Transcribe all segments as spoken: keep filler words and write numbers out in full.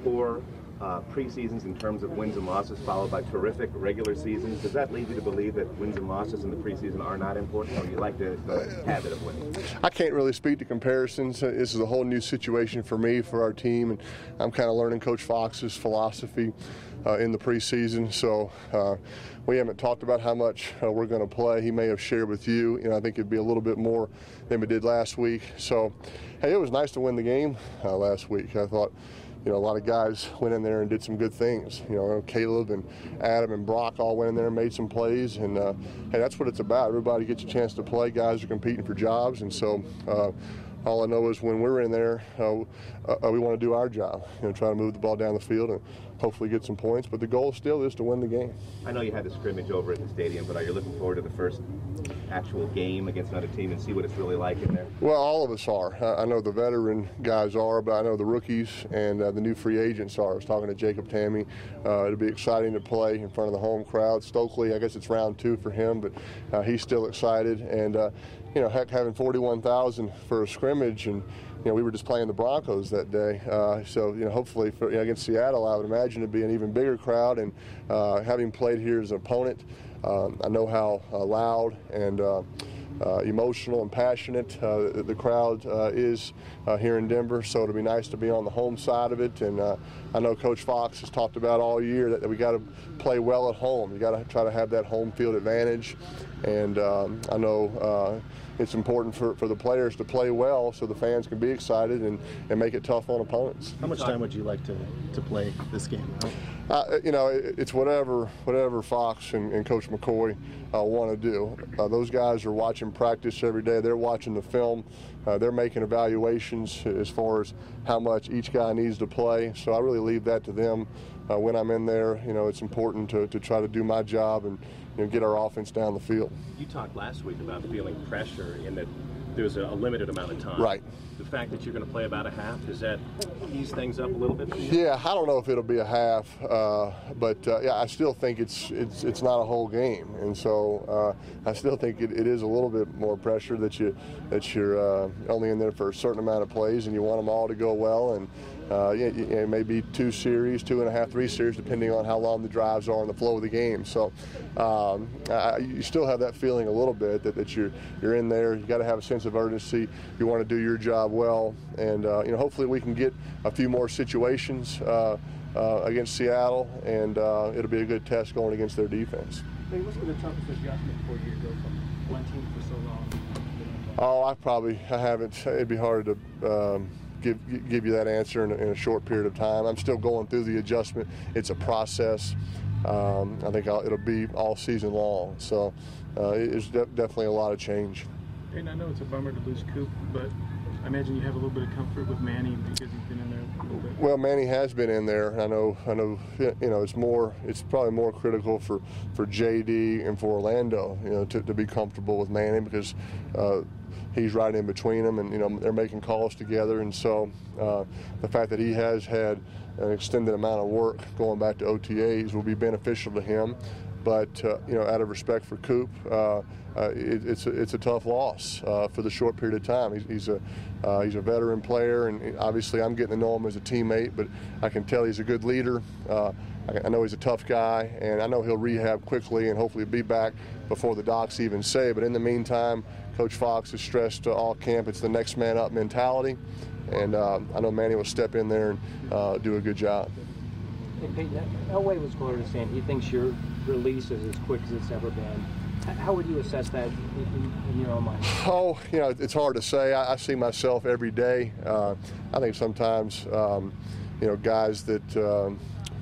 poor uh, preseasons in terms of wins and losses, followed by terrific regular seasons. Does that lead you to believe that wins and losses in the preseason are not important, or you like the, the habit of winning? I can't really speak to comparisons. This is a whole new situation for me, for our team, and I'm kind of learning Coach Fox's philosophy uh, in the preseason. So uh, we haven't talked about how much uh, we're going to play. He may have shared with you. You know, I think it'd be a little bit more than we did last week. So, hey, it was nice to win the game uh, last week. I thought, you know, a lot of guys went in there and did some good things. You know, Caleb and Adam and Brock all went in there and made some plays. And, uh, hey, that's what it's about. Everybody gets a chance to play. Guys are competing for jobs. And so uh, all I know is when we're in there, uh, uh, we want to do our job, you know, try to move the ball down the field and hopefully get some points. But the goal still is to win the game. I know you had the scrimmage over at the stadium, but are you looking forward to the first actual game against another team and see what it's really like in there? Well, all of us are. I know the veteran guys are, but I know the rookies and uh, the new free agents are. I was talking to Jacob Tamme. Uh, it'll be exciting to play in front of the home crowd. Stokely, I guess it's round two for him, but uh, he's still excited. And, uh, you know, heck, having forty-one thousand for a scrimmage, and, you know, we were just playing the Broncos that day. Uh, so, you know, hopefully for, you know, against Seattle, I would imagine it'd be an even bigger crowd. And uh, having played here as an opponent, um, I know how uh, loud and uh, uh, emotional and passionate uh, the, the crowd uh, is uh, here in Denver. So it'll be nice to be on the home side of it. And uh, I know Coach Fox has talked about all year that, that we got to play well at home. You got to try to have that home field advantage. And um, I know uh, it's important for, for the players to play well so the fans can be excited and, and make it tough on opponents. How much time would you like to, to play this game? Uh, you know, it, it's whatever whatever Fox and, and Coach McCoy uh, want to do. Uh, those guys are watching practice every day. They're watching the film. Uh, they're making evaluations as far as how much each guy needs to play. So I really leave that to them. Uh, when I'm in there, you know, it's important to, to try to do my job and, you know, get our offense down the field. You talked last week about feeling pressure in that there's a limited amount of time. Right. The fact that you're going to play about a half, does that ease things up a little bit for you? Yeah, I don't know if it'll be a half, uh, but uh, yeah, I still think it's it's it's not a whole game, and so uh, I still think it, it is a little bit more pressure that you that you're uh, only in there for a certain amount of plays, and you want them all to go well, and uh, yeah, it may be two series, two and a half, three series, depending on how long the drives are and the flow of the game. So um, I, you still have that feeling a little bit that, that you're you're in there. You got to have a sense of urgency. You want to do your job well, and uh, you know, hopefully we can get a few more situations uh, uh, against Seattle, and uh, it'll be a good test going against their defense. Hey, what's been the toughest adjustment for you to go from one team for so long? Oh, I probably I haven't. It'd be hard to um, give give you that answer in a, in a short period of time. I'm still going through the adjustment. It's a process. Um, I think I'll, it'll be all season long. So uh, it's de- definitely a lot of change. And I know it's a bummer to lose Coop, but I imagine you have a little bit of comfort with Manny because he's been in there a little bit. Well, Manny has been in there. I know. I know. You know, it's more. It's probably more critical for, for J D and for Orlando. You know, to, to be comfortable with Manny because uh, he's right in between them, and you know they're making calls together. And so uh, the fact that he has had an extended amount of work going back to O T As will be beneficial to him. But uh, you know, out of respect for Coop, uh, uh, it, it's a, it's a tough loss uh, for the short period of time. He's, he's a uh, he's a veteran player, and obviously I'm getting to know him as a teammate. But I can tell he's a good leader. Uh, I, I know he's a tough guy, and I know he'll rehab quickly and hopefully be back before the docs even say. But in the meantime, Coach Fox has stressed uh, all camp it's the next man up mentality, and uh, I know Manny will step in there and uh, do a good job. Hey, Peyton, Elway was quoted as saying he thinks your release is as quick as it's ever been. How would you assess that in, in your own mind? Oh, you know, it's hard to say. I, I see myself every day. Uh, I think sometimes, um, you know, guys that, um,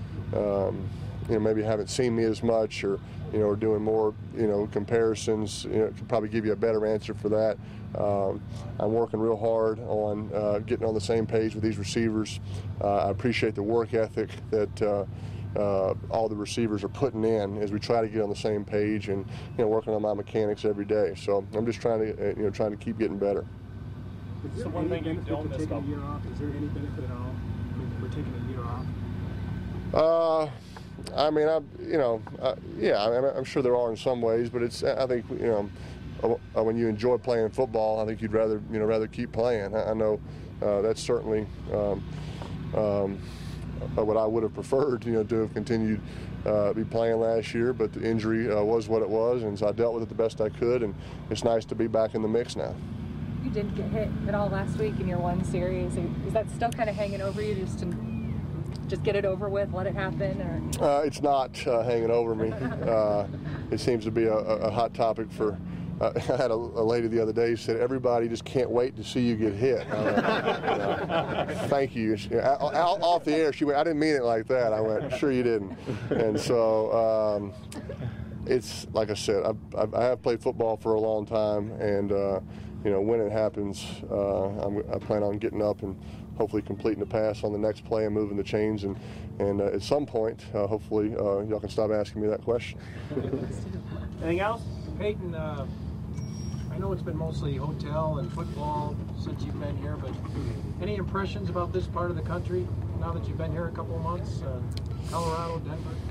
um, you know, maybe haven't seen me as much or, you know, are doing more, you know, comparisons, you know, could probably give you a better answer for that. Um, I'm working real hard on uh, getting on the same page with these receivers. Uh, I appreciate the work ethic that uh, uh, all the receivers are putting in as we try to get on the same page, and you know, working on my mechanics every day. So I'm just trying to, you know, trying to keep getting better. Is there one thing you don't miss about taking a year off? Is there any benefit at all for taking a year off? Uh, I mean, I, you know, uh, yeah, I mean, I'm sure there are in some ways, but it's, I think, you know. Uh, when you enjoy playing football, I think you'd rather, you know, rather keep playing. I, I know uh, that's certainly um, um, uh, what I would have preferred, you know, to have continued uh, be playing last year, but the injury uh, was what it was, and so I dealt with it the best I could, and it's nice to be back in the mix now. You didn't get hit at all last week in your one series. Is that still kind of hanging over you, just to just get it over with, let it happen? Or? Uh, it's not uh, hanging over me. Uh, it seems to be a, a hot topic for. Uh, I had a, a lady the other day who said, everybody just can't wait to see you get hit. I went, you know, thank you. She, out, out, off the air, she went, I didn't mean it like that. I went, sure you didn't. And so um, it's, like I said, I've, I have played football for a long time, and, uh, you know, when it happens, uh, I'm, I plan on getting up and hopefully completing the pass on the next play and moving the chains. And, and uh, at some point, uh, hopefully, uh, y'all can stop asking me that question. Anything else? Peyton, uh, I know it's been mostly hotel and football since you've been here, but any impressions about this part of the country now that you've been here a couple of months? Uh, Colorado,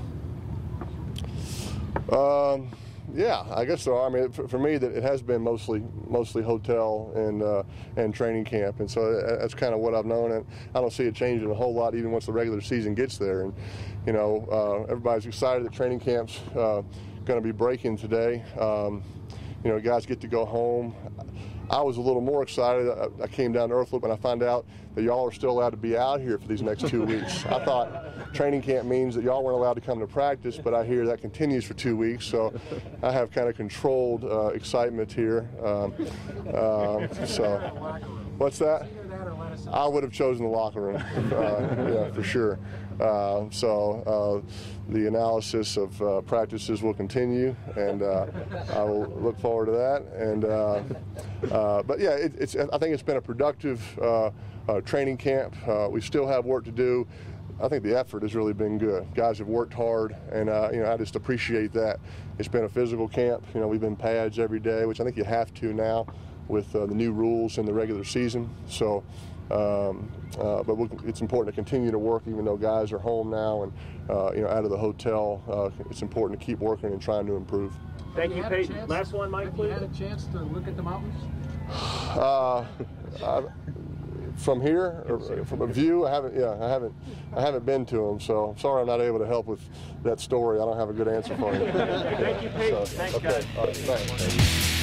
Denver? Um, yeah, I guess so. I mean, for, for me, that it has been mostly mostly hotel and uh, and training camp, and so that's kind of what I've known. And I don't see it changing a whole lot, even once the regular season gets there. And you know, uh, everybody's excited that training camp's uh, going to be breaking today. Um, You know, guys get to go home. I was a little more excited. I, I came down to Earthloop and I found out that y'all are still allowed to be out here for these next two weeks. I thought training camp means that y'all weren't allowed to come to practice, but I hear that continues for two weeks. So I have kind of controlled uh, excitement here. Um, uh, so, what's that? I would have chosen the locker room, uh, yeah, for sure. Uh, so uh, the analysis of uh, practices will continue, and uh, I will look forward to that. And uh, uh, but yeah, it, it's I think it's been a productive uh, uh, training camp. Uh, we still have work to do. I think the effort has really been good. Guys have worked hard, and uh, you know I just appreciate that. It's been a physical camp. You know, we've been pads every day, which I think you have to now with uh, the new rules in the regular season. So. Um, uh, but we'll, it's important to continue to work, even though guys are home now and uh, you know out of the hotel. Uh, it's important to keep working and trying to improve. Thank you, Peyton. Last one, Mike, please. Have you had a chance to look at the mountains? Uh, I, from here, or from a view, I haven't. Yeah, I haven't. I haven't been to them, so I'm sorry I'm not able to help with that story. I don't have a good answer for you. Thank you, Peyton. So, Thanks, okay. guys. All right, thanks.